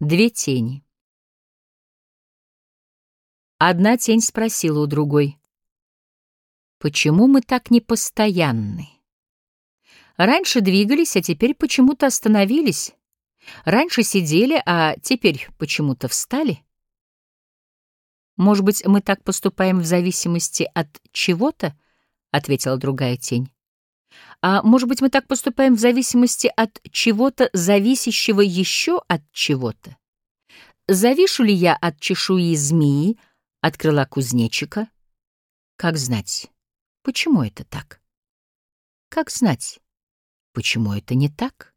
Две тени. Одна тень спросила у другой: «Почему мы так непостоянны? Раньше двигались, а теперь почему-то остановились. Раньше сидели, а теперь почему-то встали. Может быть, мы так поступаем в зависимости от чего-то?» — ответила другая тень. «А может быть, мы так поступаем в зависимости от чего-то, зависящего еще от чего-то? Завишу ли я от чешуи змеи, от крыла кузнечика? Как знать, почему это так? Как знать, почему это не так?»